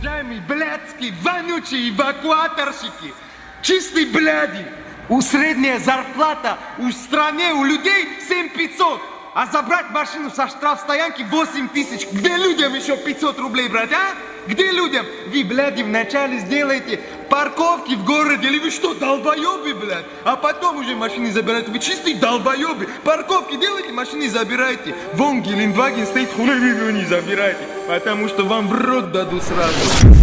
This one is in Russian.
Уважаемые блядские, вонючие эвакуаторщики, чистые бляди, у средняя зарплата у стране, у людей 7500, а забрать машину со штрафстоянки 8000. Где людям еще 500 рублей брать, а? Где людям? Вы, бляди, вначале сделаете парковки в городе, или вы что, долбоебы, блядь? А потом уже машины забираете. Вы чистые долбоебы. Парковки делайте, машины забирайте. Вон Геленваген стоит, хули вы его не забираете, потому что вам в рот дадут сразу.